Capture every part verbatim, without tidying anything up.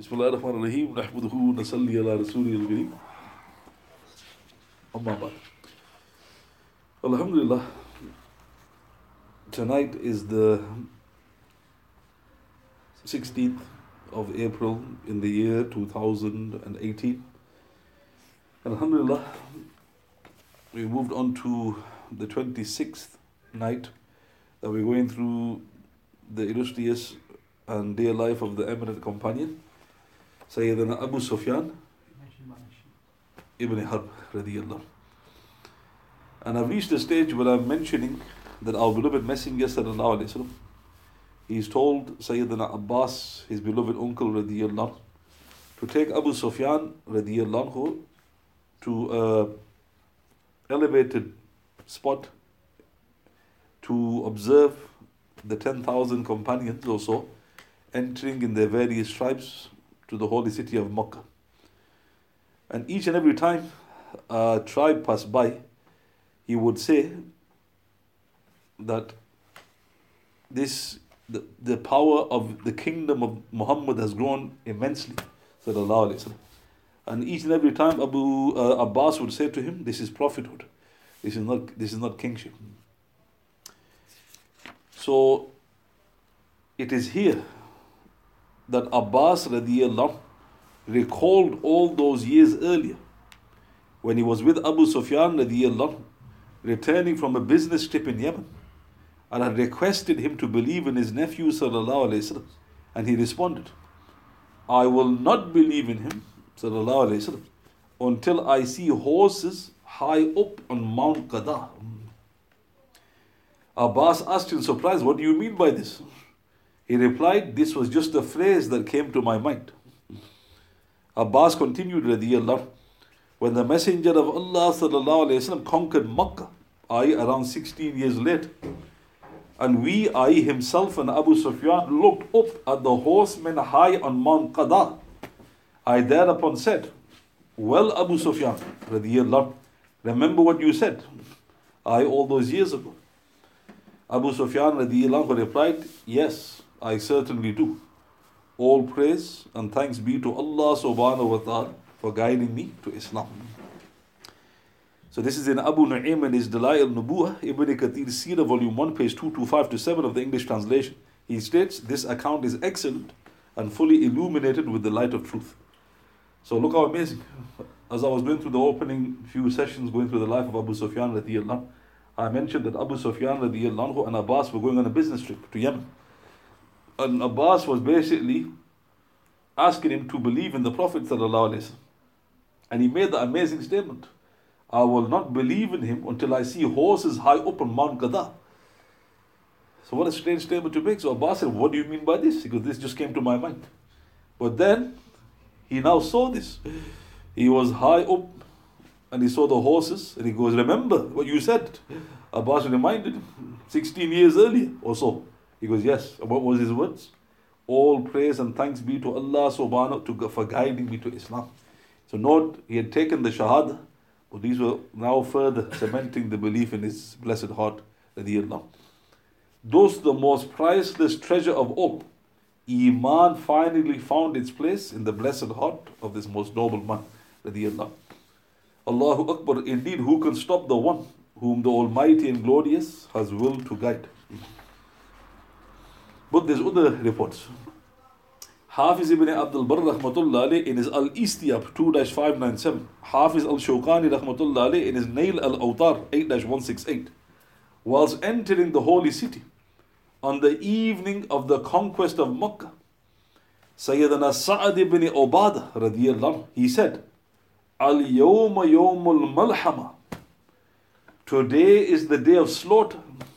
Bismillah ar-Rahman ar-Rahim. Nahmaduhu nasalli ala Rasulih al-Kareem. Amma ba'd. Alhamdulillah. Tonight is the sixteenth of April in the year two thousand eighteen. Alhamdulillah, we moved on to the twenty-sixth night that we're going through the illustrious and dear life of the eminent companion, Sayyidina Abu Sufyan ibn Harb radiyallahu. And I've reached a stage where I'm mentioning that our beloved Messenger sallallahu alayhi wasallam, he's told Sayyidina Abbas, his beloved uncle radiyallahu, to take Abu Sufyan radiyallahu to a elevated spot to observe the ten thousand companions or so entering in their various tribes to the holy city of Makkah. And each and every time a tribe passed by, he would say that this the, the power of the kingdom of Muhammad has grown immensely, sallallahu alaihi wasallam. And each and every time Abu uh, Abbas would say to him, this is prophethood, this is not this is not kingship. So it is here that Abbas radiyallahu recalled all those years earlier when he was with Abu Sufyan radiyallahu, returning from a business trip in Yemen, and had requested him to believe in his nephew sallallahu alaihi wasallam, and he responded, I will not believe in him sallallahu alaihi wasallam until I see horses high up on Mount Qada. Abbas asked in surprise, what do you mean by this? He replied, this was just a phrase that came to my mind. Abbas continued radiyallahu, when the Messenger of Allah sallallahu alaihi wasallam conquered Makkah, I around sixteen years later, and we, I himself and Abu Sufyan, looked up at the horsemen high on Mount Qada, I thereupon said, well, Abu Sufyan radiyallahu, remember what you said, I all those years ago. Abu Sufyan radiyallahu replied, yes, I certainly do. All praise and thanks be to Allah subhanahu wa ta'ala for guiding me to Islam. So this is in Abu Nu'aym and his Dala'il Nubuwah, Ibn Kathir Seerah, volume one, page two twenty-five to seven of the English translation. He states, this account is excellent and fully illuminated with the light of truth. So look how amazing. As I was going through the opening few sessions, going through the life of Abu Sufyan radiyallahu, I mentioned that Abu Sufyan radiyallahu and Abbas were going on a business trip to Yemen. And Abbas was basically asking him to believe in the Prophet sallallahu alaihi wasallam. And he made the amazing statement, I will not believe in him until I see horses high up on Mount Qada. So what a strange statement to make. So Abbas said, what do you mean by this? Because this just came to my mind. But then he now saw this. He was high up and he saw the horses and he goes, remember what you said? Abbas reminded him sixteen years earlier or so. He goes, yes. And what was his words? All praise and thanks be to Allah subhanahu wa ta'ala for guiding me to Islam. So note, he had taken the Shahada, but these were now further cementing the belief in his blessed heart, radiyallahu. Thus the most priceless treasure of all, Iman finally found its place in the blessed heart of this most noble man, radiyallahu. Allahu Akbar, indeed who can stop the one whom the Almighty and Glorious has willed to guide? But there's other reports. Hafiz ibn Abdul Barr rahmatullah alayh in his Al-Istiyab two five nine seven, Hafiz al-Shawqani rahmatullah alayh in his Nail al-Awtar eight one six eight, whilst entering the holy city on the evening of the conquest of Makkah, Sayyidina Sa'ad ibn Ubadah radiyallahu, he said, Al-Yawma Yawmul Malhama, today is the day of slaughter.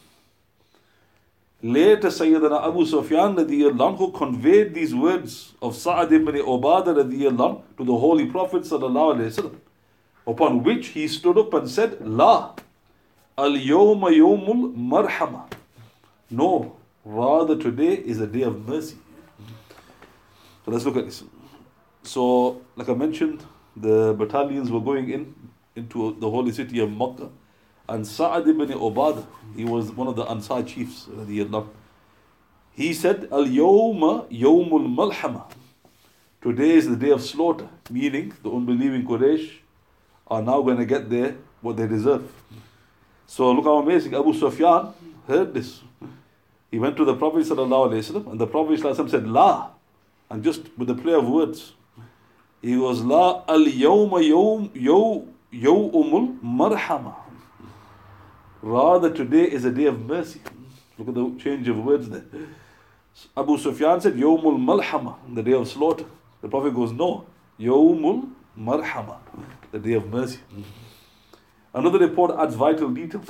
Later, Sayyidina Abu Sufyan radiyallahu conveyed these words of Sa'ad ibn Ubadah radiyallahu to the Holy Prophet sallallahu alaihi wasallam, upon which he stood up and said, La, al-yawma yawmul marhama. No, rather today is a day of mercy. So let's look at this. So, like I mentioned, the battalions were going in into the holy city of Makkah. And Sa'ad ibn Ubadah, he was one of the Ansar chiefs, radiyallahu. He said, Al-yawma yawmul malhama. Today is the day of slaughter, meaning the unbelieving Quraysh are now going to get their what they deserve. So look how amazing. Abu Sufyan heard this. He went to the Prophet ﷺ, and the Prophet ﷺ said, La, and just with the play of words, he goes, La al yawma yawm yaw yawmul marhama. Rather, today is a day of mercy. Look at the change of words there. Abu Sufyan said, Yawmul malhama, the day of slaughter. The Prophet goes, no, Yawmul marhama, the day of mercy. Another report adds vital details.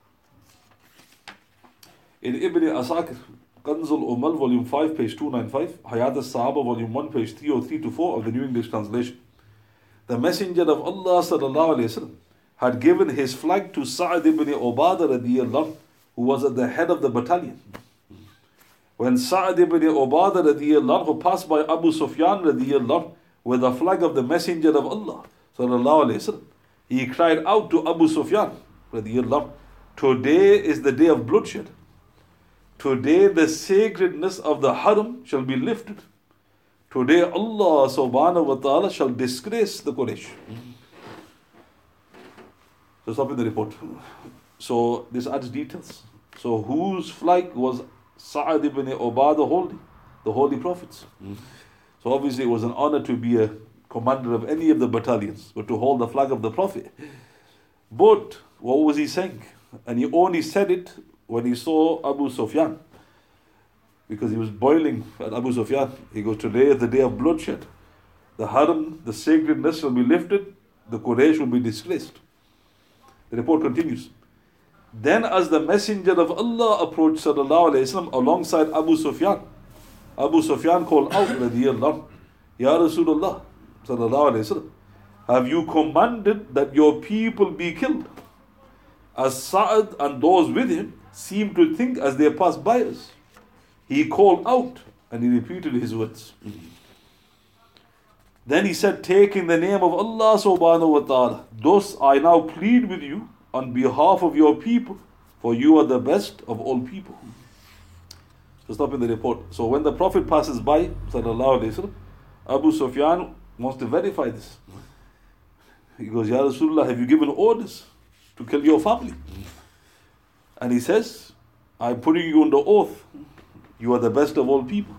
In Ibn Asakir, Kanzul Umal, volume five, page two ninety-five, Hayat al-Sahaba, volume one, page three oh three to four of the New English Translation. The Messenger of Allah sallallahu alayhi wa sallam had given his flag to Sa'ad ibn Ubadah radiyallahu anhu, who was at the head of the battalion. When Sa'ad ibn Ubadah radiyallahu anhu passed by Abu Sufyan radiyallahu anhu with the flag of the Messenger of Allah sallallahu alayhi wa sallam, he cried out to Abu Sufyan radiyallahu anhu, today is the day of bloodshed. Today the sacredness of the Haram shall be lifted. Today Allah subhanahu wa ta'ala shall disgrace the Quraysh. So stop in the report. So this adds details. So whose flag was Sa'ad ibn Ubadah holding? The Holy Prophets. So obviously it was an honor to be a commander of any of the battalions, but to hold the flag of the Prophet. But what was he saying? And he only said it when he saw Abu Sufyan, because he was boiling at Abu Sufyan. He goes, today is the day of bloodshed. The Haram, the sacredness will be lifted, the Quraysh will be disgraced. The report continues. Then as the Messenger of Allah approached sallallahu alayhi wa sallam alongside Abu Sufyan, Abu Sufyan called out, radiyallahu, Ya Rasulullah sallallahu alayhi wa sallam, have you commanded that your people be killed? As Sa'ad and those with him seemed to think as they passed by us. He called out and he repeated his words. Then he said, take in the name of Allah subhanahu wa ta'ala, thus I now plead with you on behalf of your people, for you are the best of all people. So stop in the report. So when the Prophet passes by, sallallahu alayhi wa sallam, Abu Sufyan wants to verify this. He goes, Ya Rasulullah, have you given orders to kill your family? And he says, I'm putting you under oath. You are the best of all people.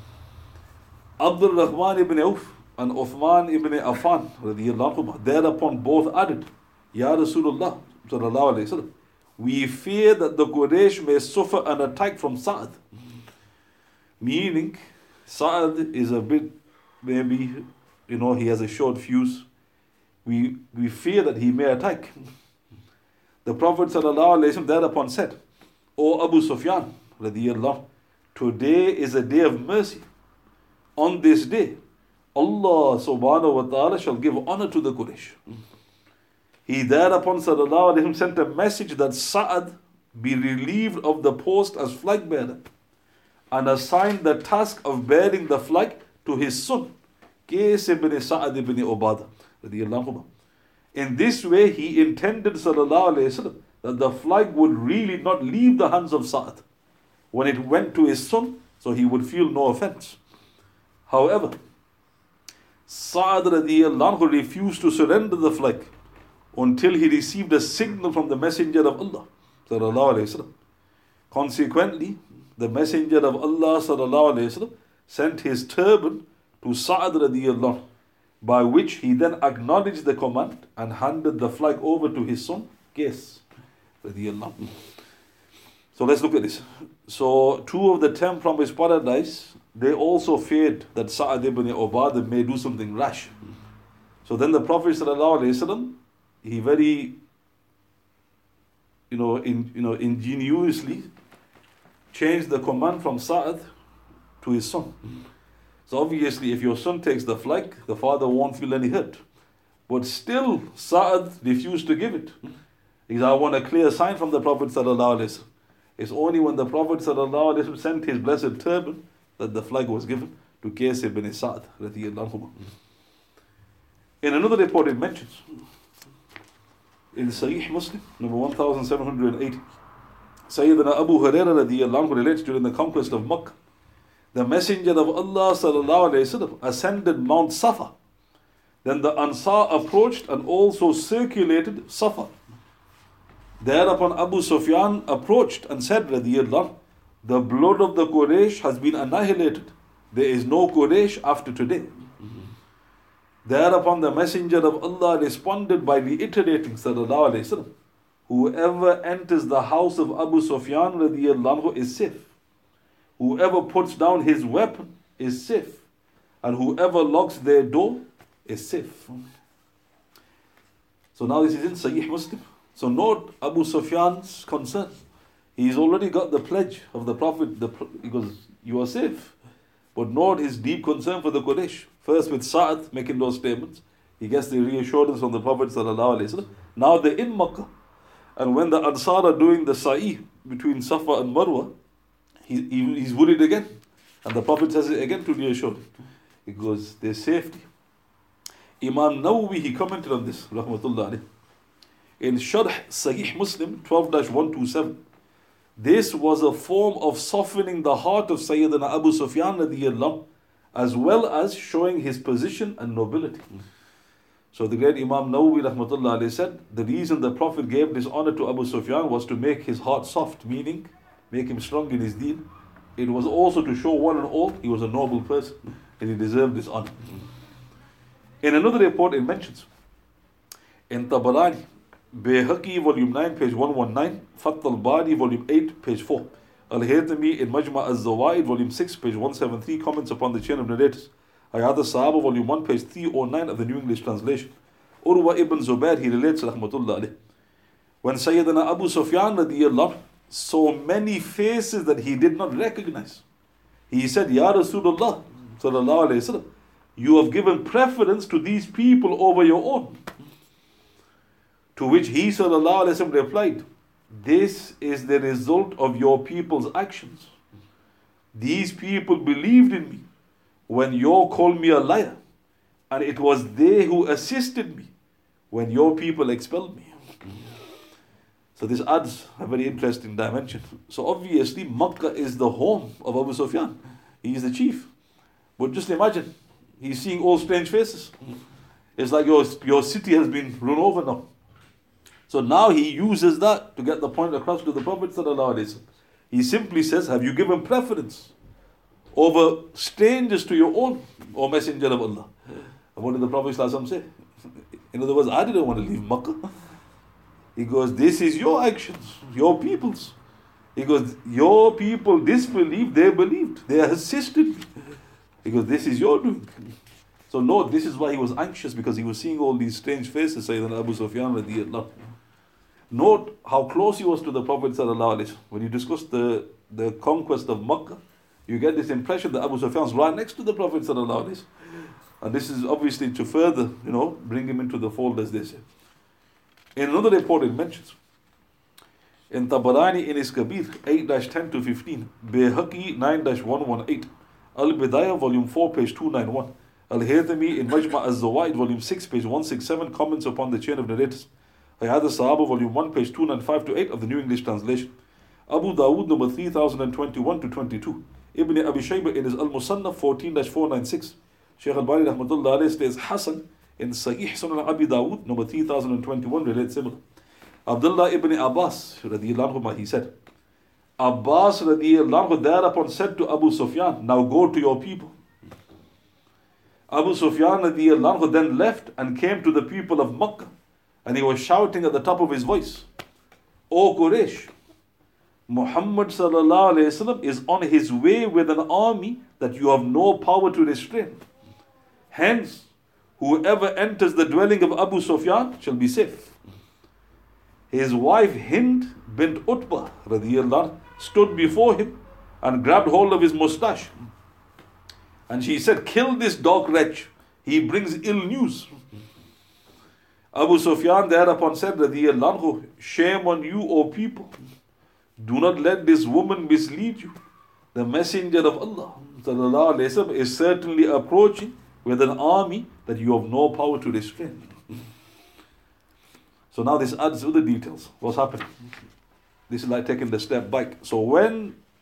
Abdul Rahman ibn Auf and Uthman ibn Affan radiyallahu anhu, thereupon both added, Ya Rasulullah sallallahu alayhi wa sallam, we fear that the Quraysh may suffer an attack from Sa'ad. Meaning, Sa'ad is a bit, maybe, you know, he has a short fuse. We, we fear that he may attack. The Prophet sallallahu alayhi wa sallam thereupon said, O Abu Sufyan radiyallahu, today is a day of mercy. On this day, Allah subhanahu wa ta'ala shall give honor to the Quraysh. He thereupon sallallahu alayhi wa sallam sent a message that Sa'ad be relieved of the post as flag bearer and assigned the task of bearing the flag to his son, Qais ibn Sa'ad ibn Ubadah radiyallahu anhu. In this way, he intended sallallahu alayhi wa sallam that the flag would really not leave the hands of Sa'ad when it went to his son, so he would feel no offense. However, Sa'ad radiyallahu anhu refused to surrender the flag until he received a signal from the Messenger of Allah sallallahu alayhi wa sallam. Consequently, the Messenger of Allah sallallahu alayhi wa sallam sent his turban to Sa'ad radiyallahu anhu, by which he then acknowledged the command and handed the flag over to his son, Qais radiyallahu anhu. So let's look at this. So two of the ten from his paradise, they also feared that Sa'ad ibn Ubadah may do something rash. So then the Prophet sallallahu alayhi wa sallam, he very, you know, in, you know, ingeniously changed the command from Sa'ad to his son. So obviously, if your son takes the flag, the father won't feel any hurt. But still, Sa'ad refused to give it. He said, I want a clear sign from the Prophet sallallahu alaihi wasallam. It's only when the Prophet sallallahu alaihi wasallam sent his blessed turban that the flag was given to Qais ibn Sa'ad radiyallahu anhu. In another report, it mentions in Sahih Muslim, number one thousand seven hundred eighty, Sayyidina Abu Hurairah radiyallahu anhu relates during the conquest of Makkah the Messenger of Allah sallallahu alaihi wasallam ascended Mount Safa. Then the Ansar approached and also circulated Safa. Thereupon Abu Sufyan approached and said, radiyallahu, the blood of the Quraysh has been annihilated. There is no Quraysh after today. Mm-hmm. Thereupon the Messenger of Allah responded by reiterating, sallallahu alaihi wasallam, whoever enters the house of Abu Sufyan radiyallahu is safe. Whoever puts down his weapon is safe. And whoever locks their door is safe. So now this is in Sahih Muslim. So note Abu Sufyan's concern. He's already got the pledge of the Prophet. The, he goes, you are safe. But note his deep concern for the Quraysh. First with Sa'ad making those statements. He gets the reassurance from the Prophet sallallahu alaihi wasallam. Now they're in Makkah. And when the Ansar are doing the Sa'i between Safa and Marwa, he, he, he's worried again. And the Prophet says it again to reassure him. He goes, there's safety. Imam Nawawi, he commented on this, rahmatullah alayhi. In Sharh Sahih Muslim twelve dash one twenty-seven, this was a form of softening the heart of Sayyidina Abu Sufyan radiyallahu, as well as showing his position and nobility. So the great Imam Nawawi rahmatullah alayhi said, the reason the Prophet gave this honor to Abu Sufyan was to make his heart soft, meaning make him strong in his deen. It was also to show one and all he was a noble person and he deserved this honor. In another report it mentions, in Tabarani, Bayhaqi, volume nine, page one nineteen, Fath al-Bari, volume eight, page four, Al-Haythami in Majma' al-Zawaid, volume six, page one seventy-three, comments upon the chain of narrators, Hayat al-Sahaba, volume one, page three oh nine of the New English Translation. Urwa ibn Zubair, he relates, rahmatullah alayh, when Sayyidina Abu Sufyan radiyallahu saw many faces that he did not recognize, he said, Ya Rasulullah sallallahu alayhi wasallam, you have given preference to these people over your own. To which he sallallahu alayhi wasallam replied, this is the result of your people's actions. These people believed in me when you called me a liar, and it was they who assisted me when your people expelled me. So this adds a very interesting dimension. So obviously Makkah is the home of Abu Sufyan. He is the chief. But just imagine, he's seeing all strange faces. It's like your, your city has been run over now. So now he uses that to get the point across to the Prophet sallallahu alaihi wasallam. He simply says, have you given preference over strangers to your own, O Messenger of Allah? And what did the Prophet sallallahu alaihi wasallam say? In other words, I didn't want to leave Makkah. He goes, this is your actions, your people's. He goes, your people disbelieved, they believed, they assisted me. He goes, this is your doing. So note, this is why he was anxious, because he was seeing all these strange faces, Sayyidina Abu Sufyan radiyallahu. Note how close he was to the Prophet sallallahu alaihi wasallam. When you discuss the, the conquest of Makkah, you get this impression that Abu Sufyan is right next to the Prophet sallallahu alaihi wasallam. And this is obviously to further, you know, bring him into the fold, as they say. In another report it mentions, in Tabarani in his Kabir, eight dash ten to fifteen, Bayhaqi nine dash one eighteen, Al-Bidayah, volume four, page two ninety-one, Al-Haythami in Majma' al-Zawaid, volume six, page one sixty-seven, comments upon the chain of narrators, Hayat al-Sahaba, volume one, page two ninety-five to eight of the New English Translation, Abu Dawood, number three thousand twenty-one to twenty-two, Ibn Abi Shaybah in his Al-Musannaf fourteen dash four ninety-six, Shaykh al-Bani rahmatullah alayhi states Hasan in Sahih Sunan Abi Dawood, number three thousand twenty-one, relates similar. Abdullah ibn Abbas, radiyallahu anhu, he said, Abbas radiyallahu anhu thereupon said to Abu Sufyan, now go to your people. Abu Sufyan radiyallahu anhu then left and came to the people of Makkah, and he was shouting at the top of his voice, O Quraysh, Muhammad sallallahu alayhi wasallam is on his way with an army that you have no power to restrain. Hence, whoever enters the dwelling of Abu Sufyan shall be safe. His wife Hind bint Utbah radiyallahu stood before him and grabbed hold of his moustache. And she said, kill this dog wretch, he brings ill news. Abu Sufyan thereupon said, radiyallahu, shame on you, O people. Do not let this woman mislead you. The Messenger of Allah sallallahu alaihi wasallam is certainly approaching with an army that you have no power to restrain. So now this adds other details. What's happening? This is like taking the step back. So when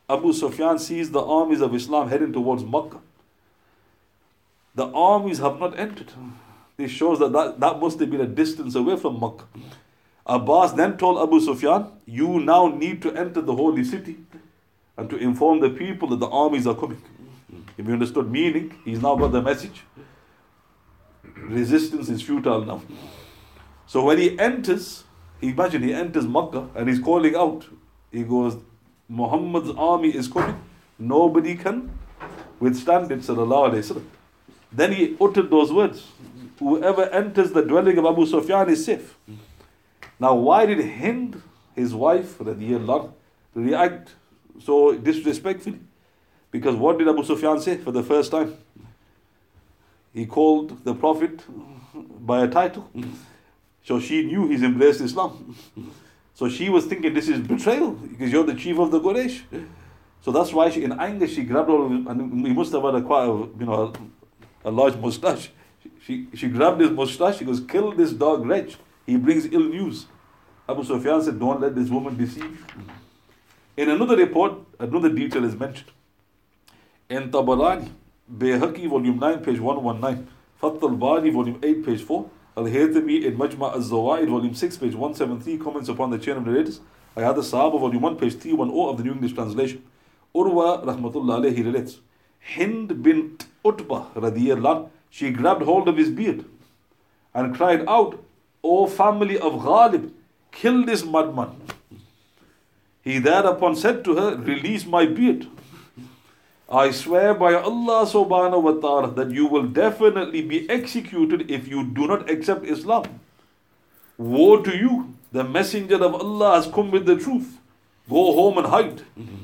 Abu Sufyan sees the armies of Islam heading towards Makkah. The armies have not entered. This shows that, that that must have been a distance away from Makkah. Abbas then told Abu Sufyan, you now need to enter the holy city and to inform the people that the armies are coming. If you understood meaning, he's now got the message. Resistance is futile now. So when he enters, imagine he enters Makkah and he's calling out. He goes, Muhammad's army is coming. Nobody can withstand it, sallallahu alayhi wasallam. Then he uttered those words. Whoever enters the dwelling of Abu Sufyan is safe. Now why did Hind, his wife, radiyallahu, react so disrespectfully? Because what did Abu Sufyan say for the first time? He called the Prophet by a title. So she knew he's embraced Islam. So she was thinking this is betrayal because you're the chief of the Quraysh. So that's why she, in anger, she grabbed all of him, and he must have had a quite a, you know, a, a large mustache. She, she grabbed his mustache. She goes, kill this dog wretch. He brings ill news. Abu Sufyan said, don't let this woman deceive you. In another report, another detail is mentioned. In Tabarani, Bayhaqi, volume nine, page one nineteen, Fath al-Bari, volume eight, page four, Al-Haythami in Majma' al-Zawaid, volume six, page one seventy-three, comments upon the chain of narrators. Ayat al-Sahaba, volume one, page three ten of the New English Translation. Urwa, rahmatullah alayhi, relates, Hind bint Utbah, radiyallahu, she grabbed hold of his beard and cried out, O family of Ghalib, kill this madman. He thereupon said to her, release my beard. I swear by Allah subhanahu wa ta'ala that you will definitely be executed if you do not accept Islam. Woe to you, the messenger of Allah has come with the truth. Go home and hide.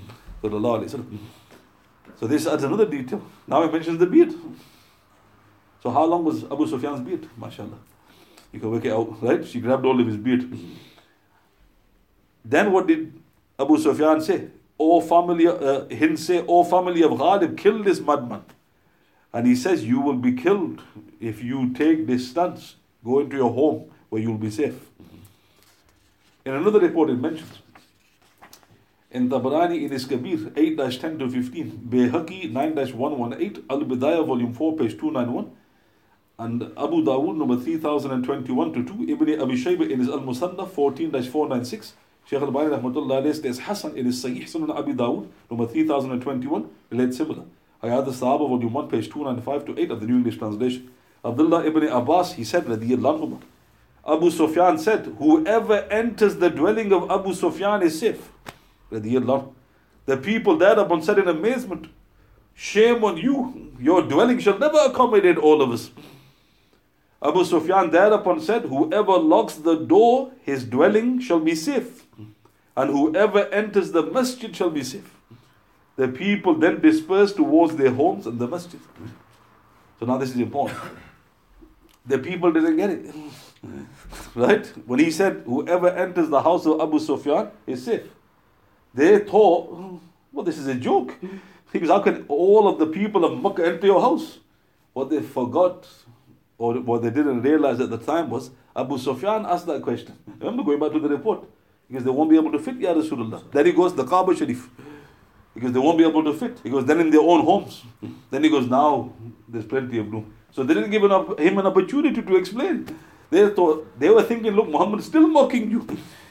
So this adds another detail. Now he mentions the beard. So how long was Abu Sufyan's beard? MashaAllah. You can work it out, right? She grabbed all of his beard. Then what did Abu Sufyan say? O family, uh, Hind say, O family of Ghalib, kill this madman. And he says, you will be killed if you take this stance. Go into your home where you will be safe. In another report it mentions, in Tabarani in his Kabir, eight ten to fifteen, Bayhaqi nine one eighteen, Al-Bidayah volume four, page two ninety-one, and Abu Dawood number three thousand twenty-one to two, Ibn Abi Shaybah in his Al-Musannaf fourteen four ninety-six, Shaykh al-Bani rahmatullah alayhi states Hassan in his Sahih Sunan Abi Dawud number three thousand twenty-one relates similar. Ayat al-Sahaba volume one, page two ninety-five to eight of the New English Translation. Abdullah ibn Abbas, he said, radiyallahu anhu, Abu Sufyan said, whoever enters the dwelling of Abu Sufyan is safe. Radiyallahu. The people thereupon said in amazement, shame on you, your dwelling shall never accommodate all of us. Abu Sufyan thereupon said, whoever locks the door, his dwelling shall be safe. And whoever enters the masjid shall be safe. The people then dispersed towards their homes and the masjid. So now this is important. The people didn't get it. Right? When he said, whoever enters the house of Abu Sufyan is safe. They thought, well, this is a joke. Because how can all of the people of Makkah enter your house? What they forgot, or what they didn't realize at the time was, Abu Sufyan asked that question. Remember, going back to the report. Because they won't be able to fit, Ya Rasulullah. Then he goes, the Kaaba Sharif. Because they won't be able to fit. He goes, then in their own homes. Then he goes, now there's plenty of room. So they didn't give him an opportunity to explain. They thought, they were thinking, look, Muhammad is still mocking you.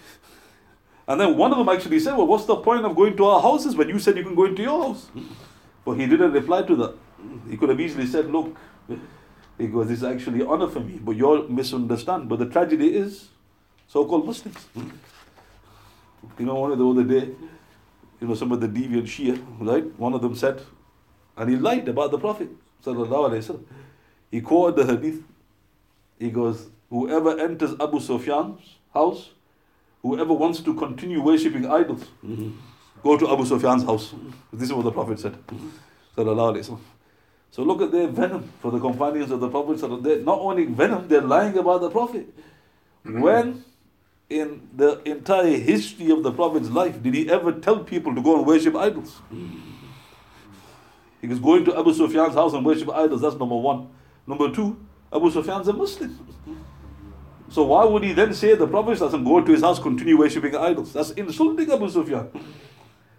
And then one of them actually said, well, what's the point of going to our houses when you said you can go into your house? But he didn't reply to that. He could have easily said, look, he goes, this is actually honor for me, but you misunderstand. But the tragedy is, so-called Muslims. You know, one of the other day, you know, some of the deviant Shia, right? One of them said, and he lied about the Prophet, sallallahu alaihi wasallam. He quoted the hadith. He goes, whoever enters Abu Sufyan's house, whoever wants to continue worshipping idols, mm-hmm. go to Abu Sufyan's house. This is what the Prophet said, sallallahu alaihi wasallam. So look at their venom for the companions of the Prophet. They're not only venom, they're lying about the Prophet. When in the entire history of the Prophet's life did he ever tell people to go and worship idols? He was going to Abu Sufyan's house and worship idols. That's number one. Number two, Abu Sufyan's a Muslim. So why would he then say the Prophet doesn't go to his house, continue worshipping idols? That's insulting Abu Sufyan.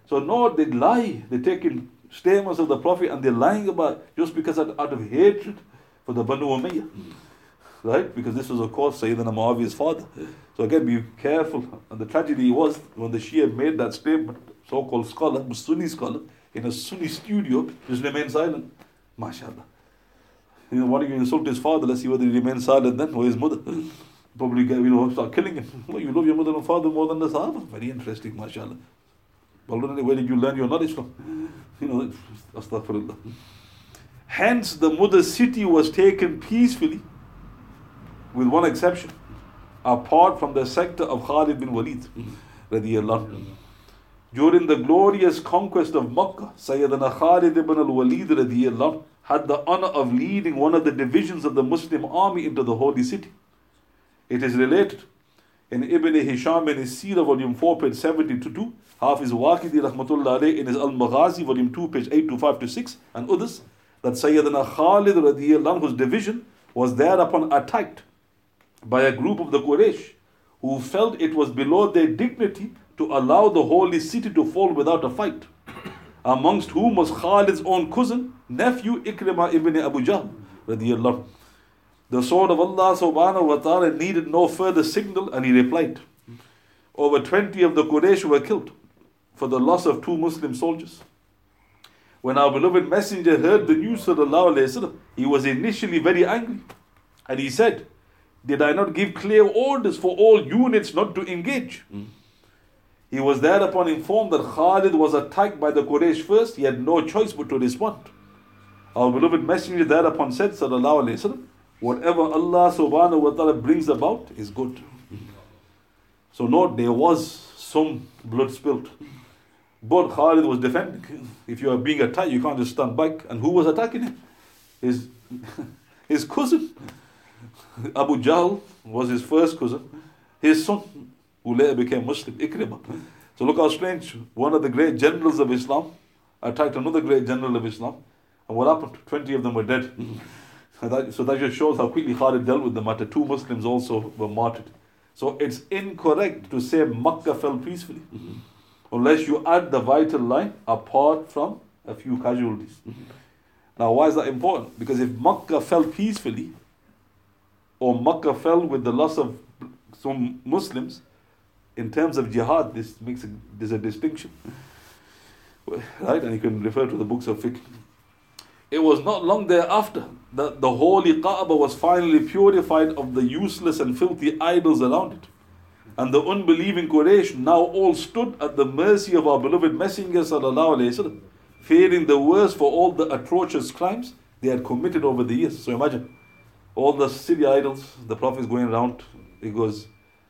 So no, they lie. They're taking statements of the Prophet and they're lying about just because out, out of hatred for the Banu Umayyah. Right? Because this was, of course, Sayyidina Muawiyah's father. So again, be careful. And the tragedy was when the Shia made that statement, so-called scholar, Sunni scholar, in a Sunni studio, just remain silent. MashaAllah. You know, why don't you insult his father? Let's see whether he remains silent then, or his mother. Probably, you know, start killing him. Well, you love your mother and father more than the Sahaba. Very interesting, MashaAllah. Well, where did you learn your knowledge from? You know, astaghfirullah. Hence, the mother city was taken peacefully, with one exception, apart from the sector of Khalid bin Walid, radiyallahu anhu. During the glorious conquest of Makkah, Sayyidina Khalid ibn al-Walid radiyallahu anhu had the honor of leading one of the divisions of the Muslim army into the holy city. It is related in Ibn Hisham in his Seerah, volume four, page seventy to two, Hafiz Waqidi rahmatullah alayh in his Al-Maghazi, volume two, page eight to five to six, and others, that Sayyidina Khalid radiyallahu anhu's division was thereupon attacked by a group of the Quraysh who felt it was below their dignity to allow the holy city to fall without a fight, amongst whom was Khalid's own cousin, nephew Ikrimah ibn Abu Jahl radiyallahu anhu. The sword of Allah subhanahu wa ta'ala needed no further signal, and he replied. Over twenty of the Quraysh were killed for the loss of two Muslim soldiers. When our beloved messenger heard the news, sallallahu alayhi wa sallam, he was initially very angry, and he said, did I not give clear orders for all units not to engage? Mm. He was thereupon informed that Khalid was attacked by the Quraysh first. He had no choice but to respond. Our beloved messenger thereupon said, sallallahu alayhi wa sallam, whatever Allah subhanahu wa ta'ala brings about is good. So note, there was some blood spilled, but Khalid was defending. If you are being attacked, you can't just stand back. And who was attacking him? His, his cousin. Abu Jahl was his first cousin. His son, who later became Muslim, Ikrimah. So look how strange. One of the great generals of Islam attacked another great general of Islam. And what happened? twenty of them were dead. So that, so that just shows how quickly Khalid dealt with the matter. Two Muslims also were martyred. So it's incorrect to say Makkah fell peacefully, unless you add the vital line, apart from a few casualties. Now why is that important? Because if Makkah fell peacefully, or Makkah fell with the loss of some Muslims, in terms of jihad, this makes a, there's a distinction. Right? And you can refer to the books of fiqh. It was not long thereafter that the holy Kaaba was finally purified of the useless and filthy idols around it. And the unbelieving Quraysh now all stood at the mercy of our beloved Messenger sallallahu alayhi wa sallam, fearing the worst for all the atrocious crimes they had committed over the years. So imagine, all the silly idols, the Prophet is going around, he goes,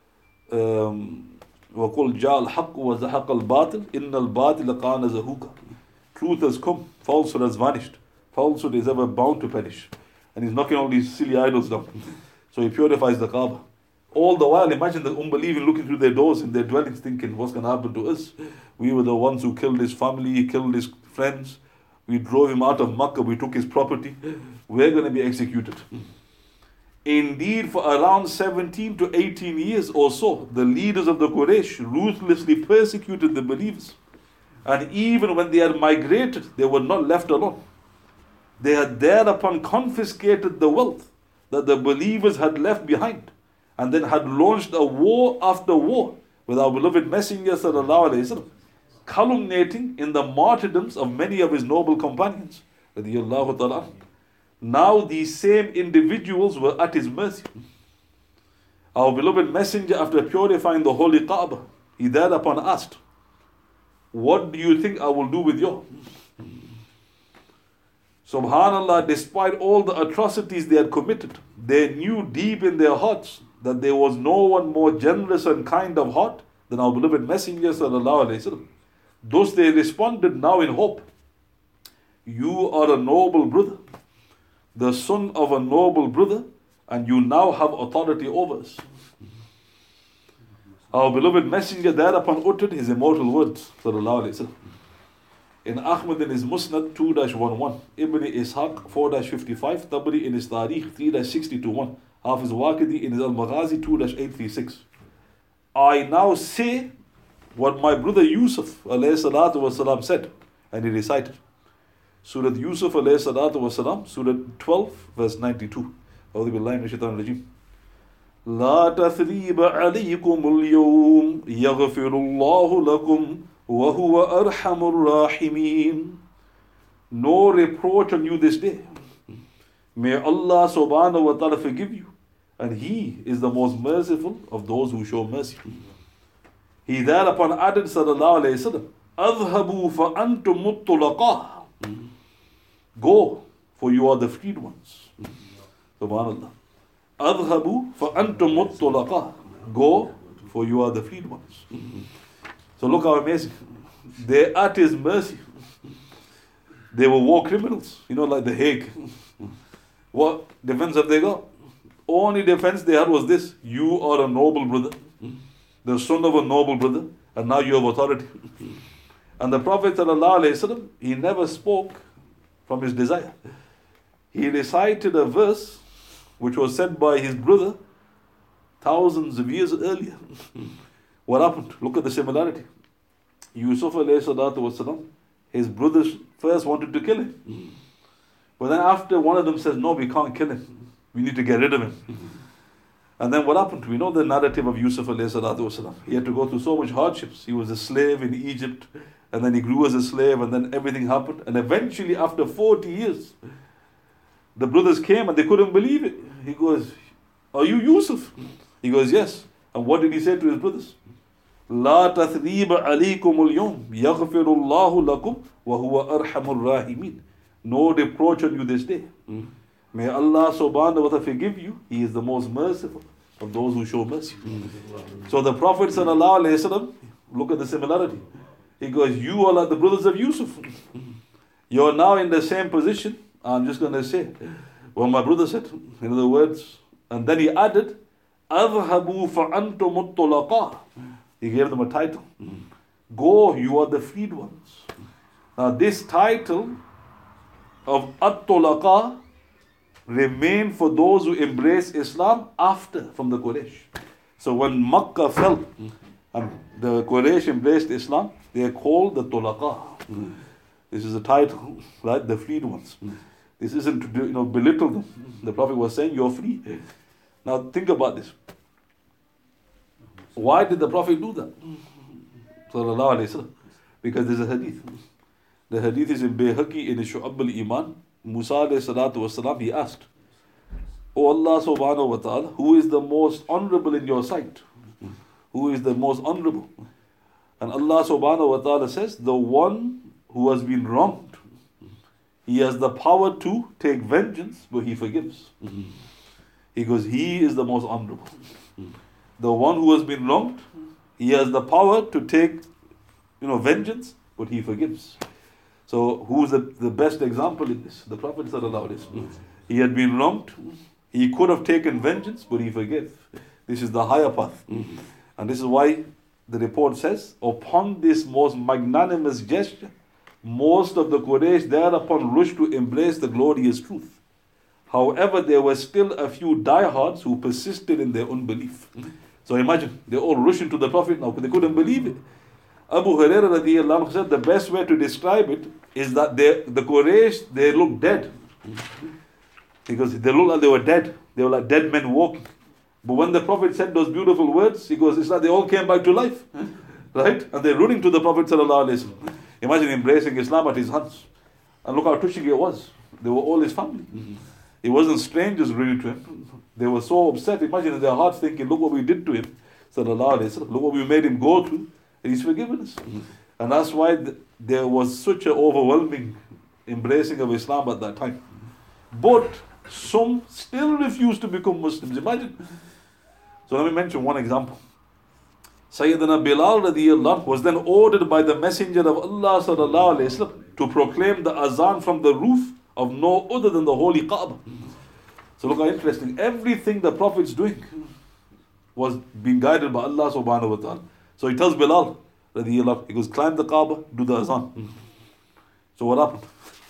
um, وَقُلْ جَاءَ الْحَقُّ وَزَحَقَ الْبَاطِلِ إِنَّ الْبَاطِلَ قَانَ زَهُوقًا. Truth has come, falsehood has vanished. Falsehood is ever bound to perish. And he's knocking all these silly idols down. So he purifies the Kaaba. All the while, imagine the unbelieving looking through their doors in their dwellings thinking, what's going to happen to us? We were the ones who killed his family, killed his friends. We drove him out of Makkah, we took his property. We're going to be executed. Indeed, for around seventeen to eighteen years or so, the leaders of the Quraysh ruthlessly persecuted the believers. And even when they had migrated, they were not left alone. They had thereupon confiscated the wealth that the believers had left behind, and then had launched a war after war with our beloved Messenger sallallahu alaihi wasallam, culminating in the martyrdoms of many of his noble companions. Radiyallahu ta'ala. Now these same individuals were at his mercy. Our beloved Messenger, after purifying the holy Kaaba, he thereupon asked, what do you think I will do with you? Subhanallah, despite all the atrocities they had committed, they knew deep in their hearts that there was no one more generous and kind of heart than our beloved Messenger sallallahu alaihi wasallam. Thus they responded now in hope, you are a noble brother, the son of a noble brother, and you now have authority over us. Our beloved Messenger thereupon uttered his immortal words, sallallahu alaihi wasallam. In Ahmad in his Musnad two dash eleven, Ibn Ishaq four dash fifty-five, Tabari in his Tarikh three dash sixty to one, Hafiz Waqidi in his Al-Maghazi two dash eight thirty-six. I now say what my brother Yusuf alayhi salatu wasalam said, and he recited. Surah Yusuf alayhi salatu wasalam, Surah twelve, verse ninety-two. أعوذ بالله من الشيطان الرجيم. لا تثريب عليكم اليوم يغفر الله لكم وهو أرحم الراحمين. No reproach on you this day. May Allah subhanahu wa ta'ala forgive you, and He is the most merciful of those who show mercy. He thereupon added sallallahu alayhi wa sallam, أذهبوا فأنتم الطلقاء. Go, for you are the freed ones. Subhanallah. أذهبوا فأنتم الطلقاء. Go, for you are the freed ones. So look how amazing. They are at His mercy. They were war criminals, you know, like the Hague. What defense have they got? Only defense they had was this: you are a noble brother, the son of a noble brother, and now you have authority. And the Prophet ﷺ, he never spoke from his desire. He recited a verse which was said by his brother thousands of years earlier. What happened? Look at the similarity. Yusuf alayhi salatu wasalam, his brothers first wanted to kill him. But then after, one of them says, no, we can't kill him. We need to get rid of him. And then what happened? We know the narrative of Yusuf alayhi salatu wasalam. He had to go through so much hardships. He was a slave in Egypt, and then he grew as a slave, and then everything happened. And eventually, after forty years, the brothers came and they couldn't believe it. He goes, are you Yusuf? He goes, yes. And what did he say to his brothers? لا تثريب عليكم اليوم يغفر الله لكم وهو أرحم الراحمين. No reproach on you this day. Mm. May Allah subhanahu wa ta'ala forgive you. He is the most merciful of those who show mercy. Mm. So the Prophet sallallahu alayhi wasallam, look at the similarity. He goes, you are like the brothers of Yusuf. You are now in the same position. I'm just going to say what my brother said. In other words, and then he added, أَذْهَبُوا فَأَنْتُمُ الطُّلَقَاء. He gave them a title. Mm. Go, you are the freed ones. Now this title of At-Tulaqa remain for those who embrace Islam after, from the Quraysh. So when Makkah fell and the Quraysh embraced Islam, they are called the Tulaqa. Mm. This is a title, right? The freed ones. Mm. This isn't to do, you know, belittle them. The Prophet was saying, you're free. Now think about this. Why did the Prophet do that? Sallallahu alayhi wasallam. Because there's a hadith. The hadith is in Bayhaqi in Shu'ab al-Iman. Musa alayhi salatu wasalam, he asked, O Allah subhanahu wa ta'ala, who is the most honorable in your sight? Who is the most honorable? And Allah subhanahu wa ta'ala says, the one who has been wronged. He has the power to take vengeance, but he forgives. He goes, he is the most honorable. The one who has been wronged, he has the power to take, you know, vengeance, but he forgives. So who is the, the best example in this? The Prophet sallallahu alaihi wasallam. He had been wronged. He could have taken vengeance, but he forgave. This is the higher path. And this is why the report says, upon this most magnanimous gesture, most of the Quraysh thereupon rushed to embrace the glorious truth. However, there were still a few diehards who persisted in their unbelief. So imagine, they all rushing to the Prophet now, but they couldn't believe it. Abu Hurairah radiallahu anhu said the best way to describe it is that they, the Quraysh, they looked dead. Because they looked like they were dead. They were like dead men walking. But when the Prophet said those beautiful words, he goes, it's like they all came back to life. Right? And they're running to the Prophet sallallahu alaihi wasallam. Imagine embracing Islam at his hands. And look how touching it was. They were all his family. It wasn't strangers running to him. They were so upset. Imagine in their hearts thinking, look what we did to him. Sallallahu alaihi wasallam. Look what we made him go through. And he's forgiven us. Mm-hmm. And that's why th- there was such an overwhelming embracing of Islam at that time. But some still refused to become Muslims. Imagine. So let me mention one example. Sayyidina Bilal radiallahu anhu was then ordered by the Messenger of Allah sallallahu alayhi wasallam to proclaim the azan from the roof of no other than the holy Kaaba. So look how interesting. Everything the Prophet's doing was being guided by Allah subhanahu wa ta'ala. So he tells Bilal, he goes, climb the Kaaba, do the azan. So what happened?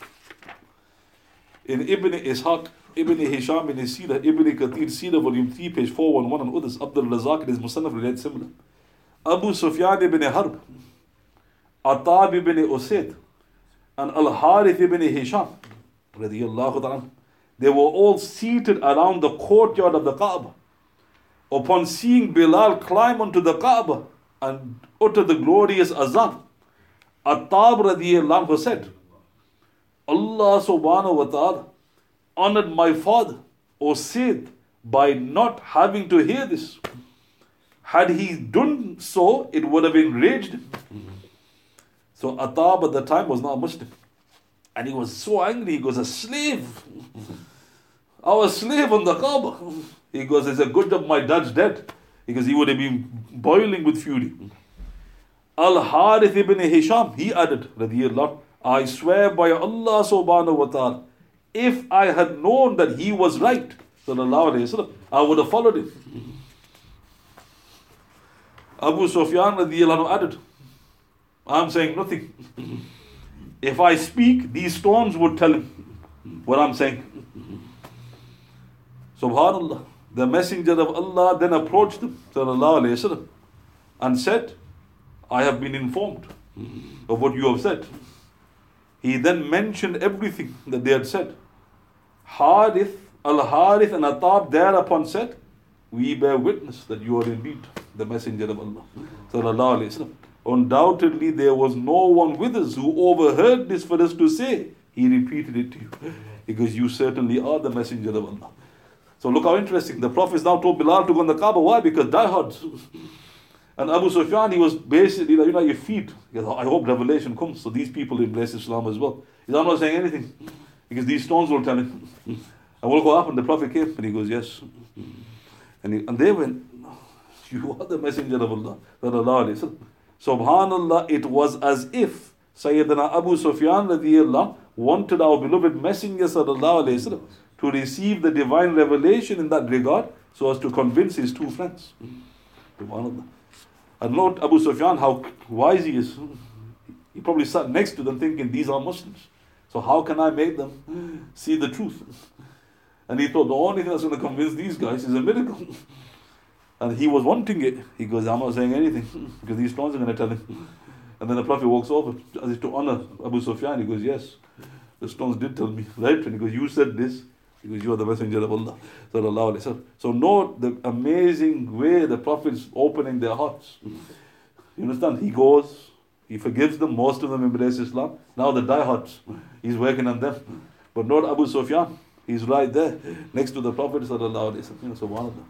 In Ibn Ishaq, Ibn Hisham in his Sirah, Ibn Kathir Sirah, volume three, page four eleven, and others, Abdul Razak in his Musannaf relates similar. Abu Sufyan ibn Harb, Atab ibn Usayd, and Al-Harith ibn Hisham, radiyallahu ta'ala, they were all seated around the courtyard of the Kaaba. Upon seeing Bilal climb onto the Kaaba and utter the glorious azan, Attab radiyallahu anhu said, Allah subhanahu wa ta'ala honored my father, Usayd, by not having to hear this. Had he done so, it would have enraged him. So Attab at the time was not a Muslim. And he was so angry, he goes, a slave. I was a slave on the Kaaba. He goes, it's a good job my dad's dead. Because he would have been boiling with fury. Al-Harith ibn Hisham, he added, radiyallahu, I swear by Allah subhanahu wa ta'ala, if I had known that he was right, sallallahu alayhi wa sallam, I would have followed him. Abu Sufyan radiyallahu added, I'm saying nothing. If I speak, these stones would tell him what I'm saying. Subhanallah. The Messenger of Allah then approached them, sallallahu alayhi wa sallam, and said, I have been informed of what you have said. He then mentioned everything that they had said. Harith, Al-Harith and Attab thereupon said, we bear witness that you are indeed the Messenger of Allah, sallallahu alayhi wa sallam. Undoubtedly there was no one with us who overheard this for us to say. He repeated it to you, because you certainly are the Messenger of Allah. So look how interesting. The Prophet now told Bilal to go on the Kaaba. Why? Because diehards. And Abu Sufyan, he was basically like, you know, your feet. He goes, I hope revelation comes, so these people embrace Islam as well. He's not saying anything, because these stones will tell him. And what will happen? The Prophet came, and he goes, yes. And, he, and they went, you are the Messenger of Allah. Subhanallah, it was as if Sayyidina Abu Sufyan radiyallahu wanted our beloved Messenger sallallahu alayhi wa sallam to receive the divine revelation in that regard, so as to convince his two friends. Subhanallah. And note Abu Sufyan, how wise he is. He probably sat next to them thinking, these are Muslims, so how can I make them see the truth? And he thought the only thing that's going to convince these guys is a miracle. And he was wanting it. He goes, I'm not saying anything, because these stones are going to tell him. And then the Prophet walks over as if to honor Abu Sufyan. He goes, yes, the stones did tell me, right? And he goes, you said this, because you are the Messenger of Allah, sallallahu alayhi wa sallam. So note the amazing way the Prophet's opening their hearts. You understand? He goes, he forgives them, most of them embrace Islam. Now the diehards, he's working on them. But note Abu Sufyan, he's right there, next to the Prophet, sallallahu alayhi wa sallam. Subhanallah.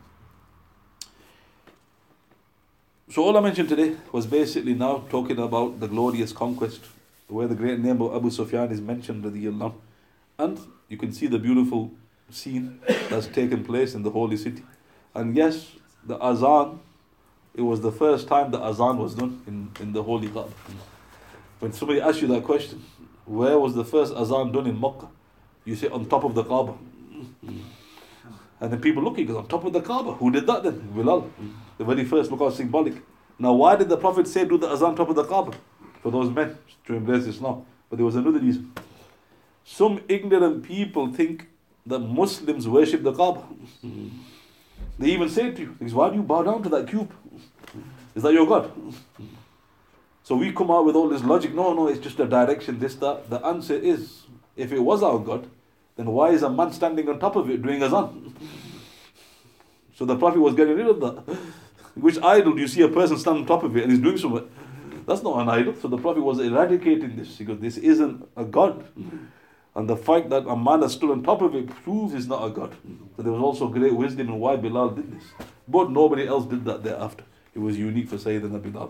So all I mentioned today was basically now talking about the glorious conquest, where the great name of Abu Sufyan is mentioned, radiyallahu. And you can see the beautiful scene that's taken place in the holy city. And yes, the azan, it was the first time the azan was done in, in the holy Kaaba. When somebody asks you that question, where was the first azan done in Makkah? You say on top of the Kaaba. And then people look, he goes, on top of the Kaaba. Who did that then? Bilal. The very first, look how symbolic. Now why did the Prophet say do the azan on top of the Kaaba? For those men to embrace Islam. But there was another reason. Some ignorant people think that Muslims worship the Kaaba. They even say to you, why do you bow down to that cube? Is that your God? So we come out with all this logic. No, no, it's just a direction, this, that. The answer is, if it was our God, then why is a man standing on top of it doing azan? So the Prophet was getting rid of that. Which idol do you see a person stand on top of it and he's doing something? That's not an idol. So the Prophet was eradicating this, because this isn't a God. And the fact that a man that stood on top of it proves he's not a God. So there was also great wisdom in why Bilal did this. But nobody else did that thereafter. It was unique for Sayyidina Bilal.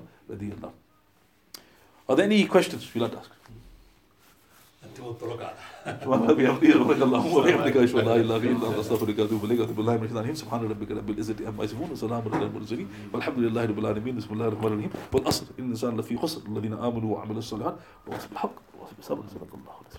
Are there any questions you'd like to ask? سبحان ربك أشهد أن لا إله إلا أنت أستغفرك وأتوب إليك وأتوب الله من الشيطان سبحان ربك رب العزة عما يصفون وسلام على المرسلين والحمد لله رب العالمين بسم الله الرحمن الرحيم والعصر إن الإنسان لفي خسر الذين آمنوا وعملوا الصالحات وتواصوا بالحق وتواصوا بالصبر صدق الله